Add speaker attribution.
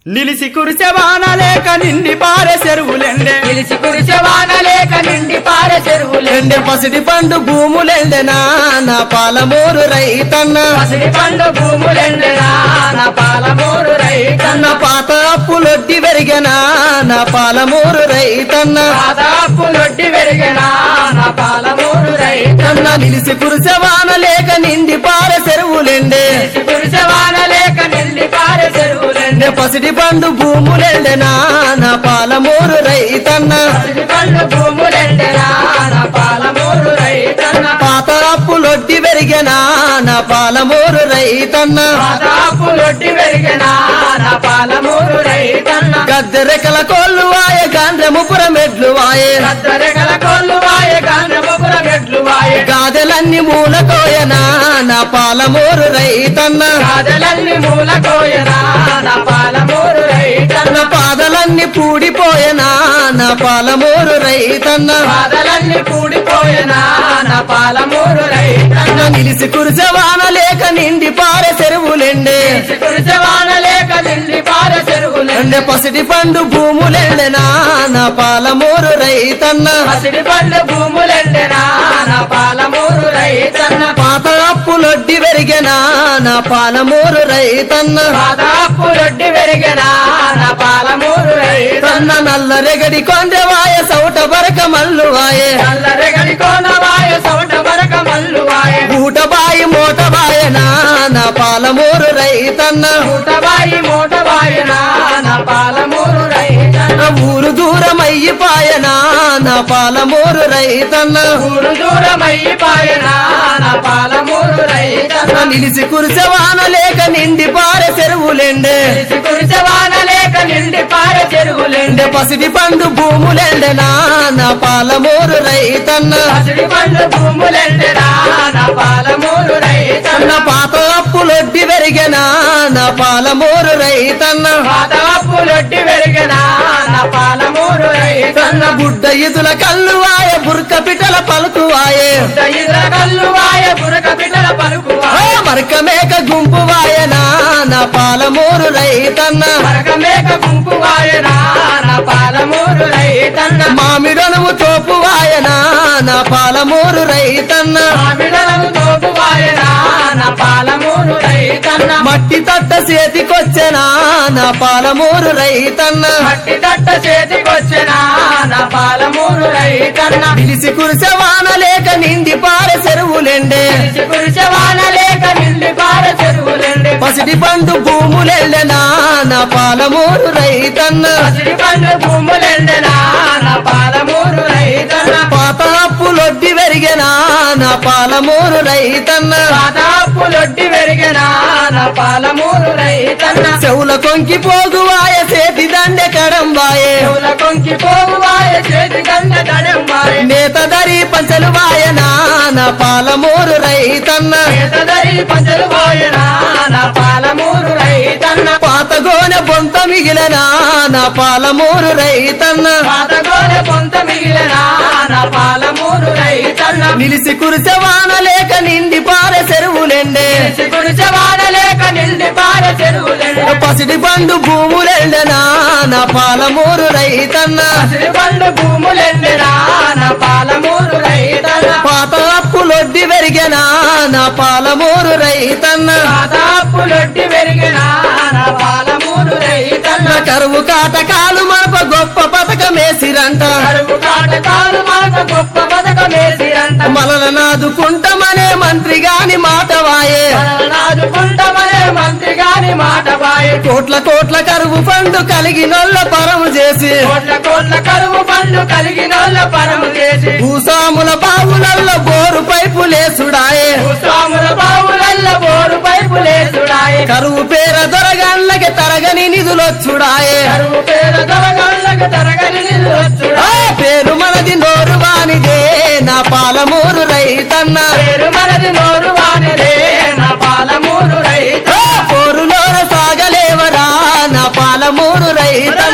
Speaker 1: నిలిసి కురిసెవాన లేక నిండి పారే చెరువులెండే
Speaker 2: నిలిసి కురిసెవాన లేక నిండి పారే చెరువులెండే
Speaker 1: పసిడి పండు భూములెండెనా నా పాలమూరు రైతన్న
Speaker 2: పసిడి పండు భూములెండెనా నా పాలమూరు రైతన్న
Speaker 1: పాత అప్పులొడ్డి వెరిగెనా నా పాలమూరు రైతన్న
Speaker 2: పాత అప్పులొడ్డి వెరిగెనా నా పాలమూరు రైతన్న
Speaker 1: నిలిసి కురిసెవాన లేక నిండి పారే చెరువులెండే
Speaker 2: నిలిసి కురిసెవాన లేక నిండి పారే చెరువులెండే
Speaker 1: పసిడి పండు భూములెండెనా నా పాలమూరు రైతన్న
Speaker 2: పసిడి పండు భూములెండెనా నా పాలమూరు రైతన్న
Speaker 1: పాత అప్పులొడ్డి వెరిగెనా నా పాలమూరు రైతన్న
Speaker 2: పాత అప్పులొడ్డి వెరిగెనా నా పాలమూరు రైతన్న
Speaker 1: గద్దెరెకల కోళ్ళు వాయే గాండ్రముపురం ఎడ్లు వాయే
Speaker 2: గద్దరెగల కోళ్ళు వాయే గాండ్రముపుర మెట్లు వాయే
Speaker 1: గాదెలన్నీ మూలకోయనా నా పాలమూరు రైతన్న
Speaker 2: గాదెలన్నీ మూలకోయనా నా పాలమూరు రైతన్న
Speaker 1: పాదలన్నీ పూడిపోయనా నా పాలమూరు రైతన్న
Speaker 2: పాదలన్నీ కూడిపోయనా నా పాలమూరు రైతన్న
Speaker 1: నిలిసి కురిసెవాన లేక నిండి పారే చెరువులెండే
Speaker 2: నిలిసి కురిసెవాన లేక నిండి పారే చెరువులెండే
Speaker 1: పసిడి పండు భూములెండెనా నా పాలమూరు రైతన్న
Speaker 2: పసిడి పండు భూములెండెనా నా పాలమూరు రైతన్న
Speaker 1: పాత అప్పులొడ్డి వెరిగెనా నా పాలమూరు రైతన్న
Speaker 2: పాత అప్పులొడ్డి వెరిగెనా నా పాలమూరు రైతన్న
Speaker 1: నల్లరెగడి కొండవాయ సౌట బరక మల్లువాయే
Speaker 2: నల్లరెగడి కోనవాయ సౌట బరక మల్లువాయ
Speaker 1: ఊటబాయి మోటబాయనా నా పాలమూరు రైతన్న
Speaker 2: మూటబాయి మూటబాయనా నా పాలమూరు రైతన్న
Speaker 1: ఊరు దూరమయ్యిపాయనా నా పాలమూరు రైతన్న
Speaker 2: ఊరు దూరమయ్యిపాయనా నా పాలమూరు రైతన్న
Speaker 1: నిలిసి కురిసెవాన లేక నిండి పారే చెరువులెండే
Speaker 2: నిలిసి కురిసెవాన లేక నిండి పారే చెరువులెండే
Speaker 1: పసిడి పండు భూములెండెనా నా పాలమూరు రైతన్న
Speaker 2: పసిడి పండు భూములెండెనా నా పాలమూరు రైతన్న
Speaker 1: పాత అప్పులొడ్డి వెరిగెనా నా పాలమూరు రైతన్న
Speaker 2: పాత అప్పులొడ్డి వెరిగెనా నా పాలమూరు రైతన్న
Speaker 1: బుడ్డ ఇదుల కళ్ళు వాయ బుర్క పిటల పలుకు వాయే
Speaker 2: ఇద్ర కల్లు వాయ బురక పిట్టల పలుకు
Speaker 1: మరక మేక గుంపు వాయనా నా పాలమూరు రైతన్న
Speaker 2: మరక మేక గుంపు వాయనా నా పాలమూరు రైతన్న
Speaker 1: మామిడనుము తోపు వాయనా నా పాలమూరు రైతన్న
Speaker 2: మామిడలను తోపు వాయనా నా పాలమూరు రైతన్న
Speaker 1: మట్టి తట్ట చేతికొచ్చెనా నా పాలమూరు రైతన్న
Speaker 2: మట్టి తట్ట చేతికొచ్చెనా నా పాలమూరు రైతన్న
Speaker 1: నిలిసి కురిసెవాన లేక నిండి పారే చెరువులెండే
Speaker 2: నిలిసి కురిసెవాన లేక నిండి పారే చెరువులెండే
Speaker 1: పసిడి పండు భూములెండెనా నా పాలమూరు రైతన్న
Speaker 2: పసిడి పండు భూములెండెనా నా పాలమూరు రైతన్న
Speaker 1: పాత అప్పులొడ్డి వెరిగెనా నా పాలమూరు రైతన్న
Speaker 2: పాత అప్పులొడ్డి వెరిగెనా నా పాలమూరు రైతన్న
Speaker 1: చెవుల కొంకి పోగువాయ చేతి దండె కడంబాయే
Speaker 2: చెవుల కొంకి పోవాయ చేతి గంగ దడంబాయ
Speaker 1: నేత దరి పంచలు వాయనా నా పాలమూరు రైతన్న
Speaker 2: చేతదరి పంచలు వాయనా నా పాలమూరు రైతన్న
Speaker 1: పాత గోనె బొంత మిగిలనా నా పాలమూరు రైతన్న
Speaker 2: పాతగోనె పొంత మిగిలినా నా పాలమూరు రైతన్న
Speaker 1: నిలిసి కురిసెవాన లేక నిండి పారే చెరువులెండే
Speaker 2: నిలిసి కురిసెవాన లేక నిండి పారే చెరువులెండే
Speaker 1: పసిడి పండు భూములెండెనా నా పాలమూరు రైతన్న
Speaker 2: పసిడి పండు భూములెండెనా నా పాలమూరు రైతన్న
Speaker 1: పాత అప్పులొడ్డి వెరిగెనా నా పాలమూరు రైతన్న
Speaker 2: పాత అప్పులొడ్డి వెరిగినా నా పాలమూరు రైతన్న
Speaker 1: కరువు కాటకాలు మనప గొప్ప పథకమేసిరంట
Speaker 2: కరువు కాటకాలు మనకు గొప్ప పథకమేసిరంట
Speaker 1: మలన నాదుకుంటామనే మంత్రి గాని మాట వాయే
Speaker 2: నాదుకుంటామనే మంత్రి గాని మాట బాయే
Speaker 1: కోట్ల కోట్ల కరువు ఫండు కలిగినోళ్ళ పరము చేసి
Speaker 2: కోట్ల కోట్ల కరువు పండు కలిగినోళ్ళ పరము చేసి
Speaker 1: భూసాముల బావులల్లో బోరు పైపులేసుడాయే
Speaker 2: భూస్వాముల బావులల్ల బోరు పైపులేసుడాయే
Speaker 1: కరువు పేర దొరగాళ్ళకి తరగని నిధులొచ్చుడాయే
Speaker 2: కరువు పేద దొరగాళ్ళకు తరగని నిలువచ్చుడా
Speaker 1: పేరు మనది నోరు వానిదే నా పాలమూరు రైతన్న
Speaker 2: పేరు మనది నోరు వానిదే నా పాలమూరు రైతన్న
Speaker 1: పోరులోన సాగలేవరా నా పాలమూరు రైతన్న